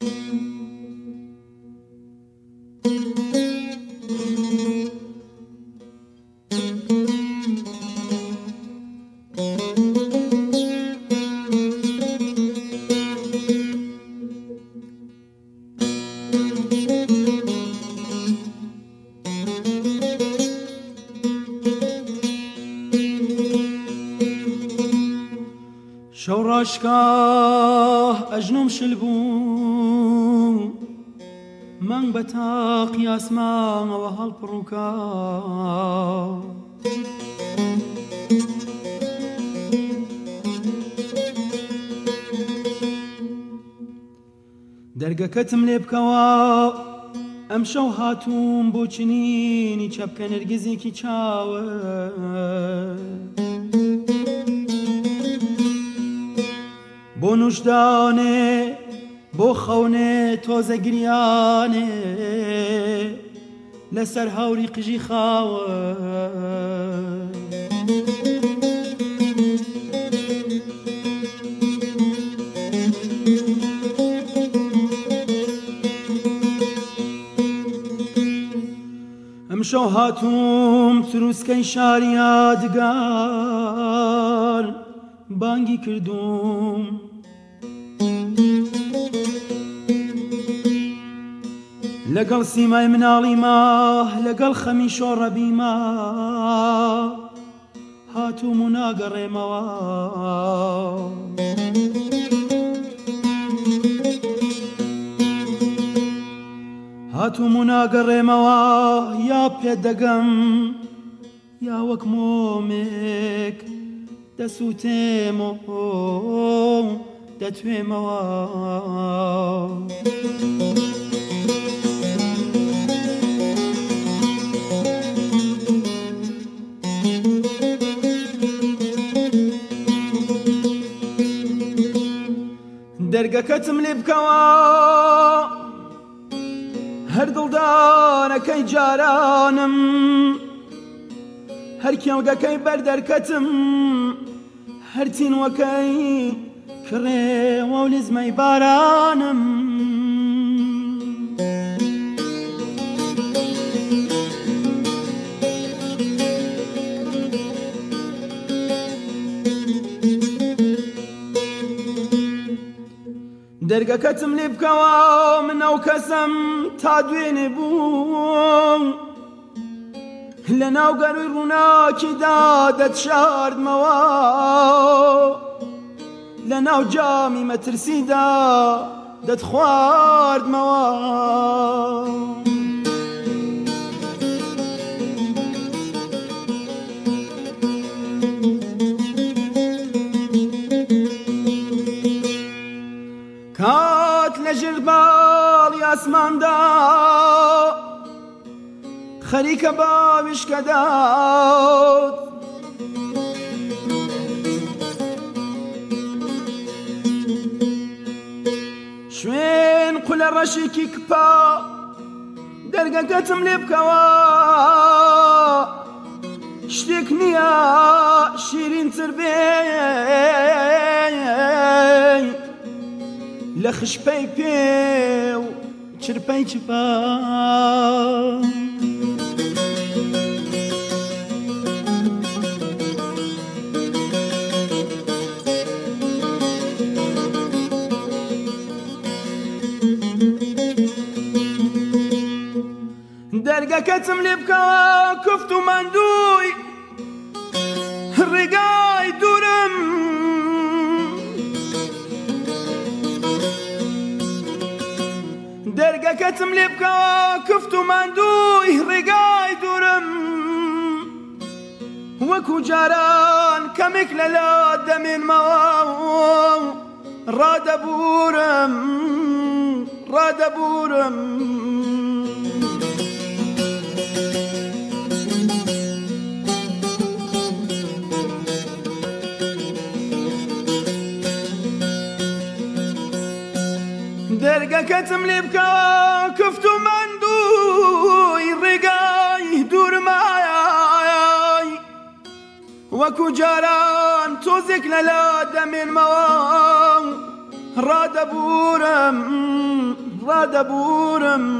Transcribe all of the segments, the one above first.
شوراشكاه أجنوم شلبو من بتاق ياسما وهالبروكا دەرگەکەتم لێ بکەوە ئەم شەو هاتووم بۆ چنینی چەپکە نەرگیزێکی چاوە بۆ نوشدانێ بۆ خەونێ تۆزە گریانێ لەسەر هاوری قژی خاوە ئەمشەو هاتووم تروسکەی شاری یادگار بانگی کردوم لەگەڵ سیمای مناڵی ماه لەگەڵ خەمی شۆڕەبی ماه هاتووم و ناگەڕێمەوە هاتووم و ناگەڕێمەوە یا پێدەگەم یا وەک مۆمێک دەسووتێمەوە دەتوێمەوە دەرگەکەتم لێ بکەوە هەر دڵدانەکەی جارانم هەر کێڵگەکەی بەردەرکەتم هەر تینوەکەی کڕێوە و لیزمەی بارانم دەرگەکەتم لێ بکەوە من ئەو کەسم تا دوێنێ بووم لە ناو گەروی ڕووناکیدا دەتشاردمەوە لە ناو جامی مەترسیدا دەتخواردمەوە کات لە ژێرباڵی ئاسماندا خەریکە باویشکەدات شوێن قولە ڕەشێکی کپا دەرگەکەتم لێ بکەوە شتێک نییە شیرینتر بێ لە خشپەی پێ و چرپەی چپا دەرگەکەتم لێ بکەوە کوفت و ماندووی ڕێگای دوورم دەرگەکەتم لێ بکەوە کفت و ماندووی ڕێگای دوورم وەکو جاران کەمێک لەلا دەمێنمەوە ڕادەبورم ڕادەبورم دەرگەکەتم لێ بکەوە کفت و ماندووی ڕێگای دوورمایای وەکو جاران تۆزێک لەلا دەمێنمەوە ڕادەبورم دەبورم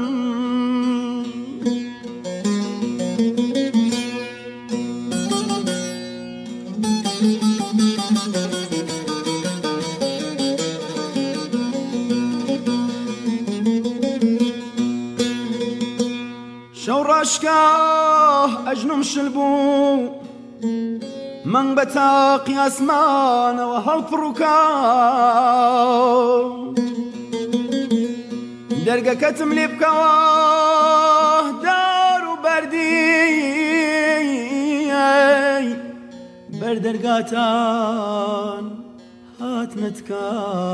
شەو ڕاشگاه ئەژنم شل بوو من بە تاقی ئاسمانەوە هەڵپڕووکەم دەرگەکەتم لێ بکەوە دار و بەردی بەردەرگاتان هاتنەتکە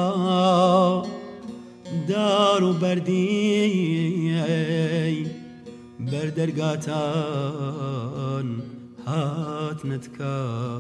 دار و بەردی بەردەرگاتان هاتنەتکە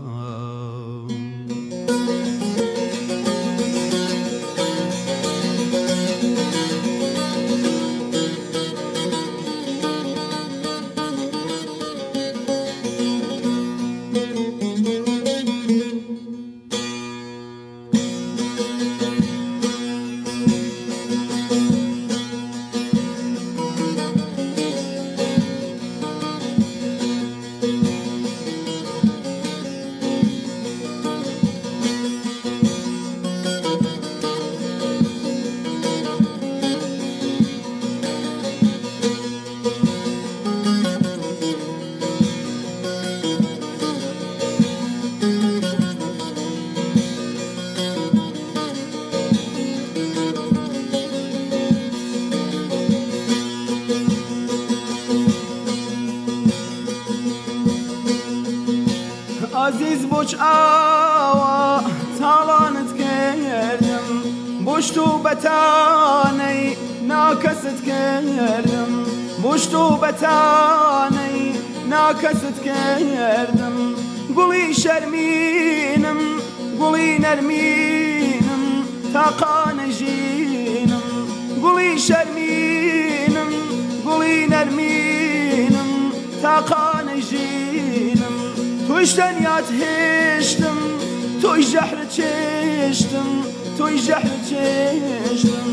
عزیز بۆچ ئاوە تاڵانت کردم بۆشت و بەتانەی ناکەست کردم بۆشت و بەتانەی ناکەست کردم گوڵی شەرمینم گوڵی نەرمینم تاقانەژینم گوڵی شەرمینم گوڵی نەرمینم تاقانەژینم توی تەنیات هێشتم توی ژەحرت چێشتم توی ژەحرت چێشتم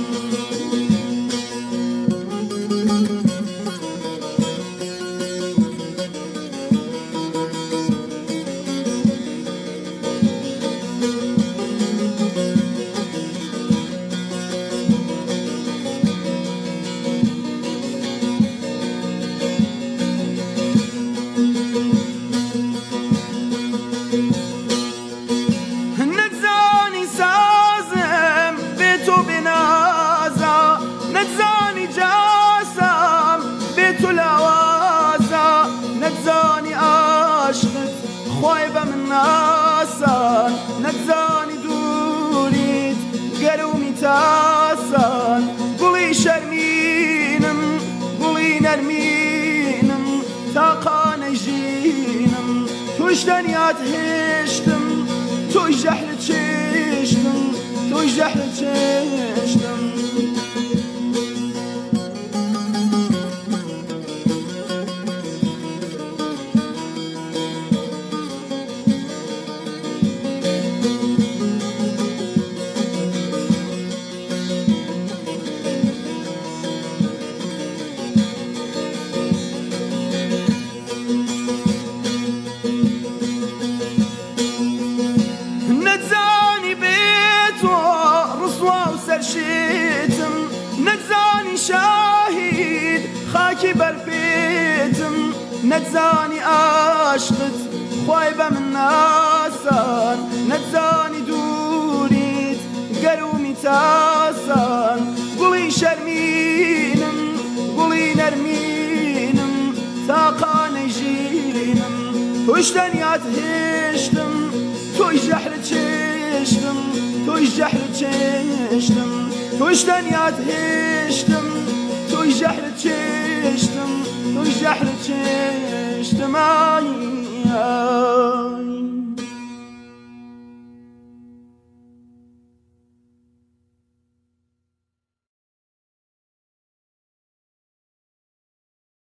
خوای بە من ناسان نەتزانی دووریت گەرومی تاسان گوڵی شەرمینم گوڵی نەرمینم تاقانەژینم توش تەنیات هێشتم توی ژەحرت چێشتم توی ژەحرت چێشتم سەرشێتم نەتزانی شاهید خاکی بەرپێتم نەتزانی عاشقت خوای بە من ناسان نەتزانی دووریت گەرومی تاسان گوڵی شەرمینم گوڵی نەرمینم تاقانەژینم توش تەنیات هێشتم توی ژەحرت چێشتم توی ژەحرت چێشتم توش تەنیات هێشتم توی ژەحرت چێشتم توی ژەحرت چێشتم